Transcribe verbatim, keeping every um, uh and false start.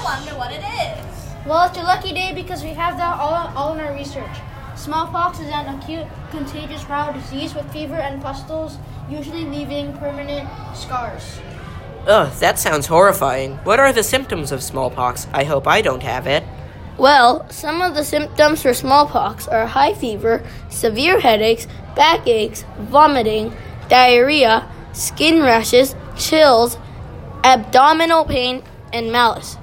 wonder what it is. Well, it's your lucky day because we have that all, all in our research. Smallpox is an acute, contagious viral disease with fever and pustules, usually leaving permanent scars. Ugh, that sounds horrifying. What are the symptoms of smallpox? I hope I don't have it. Well, some of the symptoms for smallpox are high fever, severe headaches, backaches, vomiting, diarrhea, skin rashes, chills, abdominal pain, and malaise.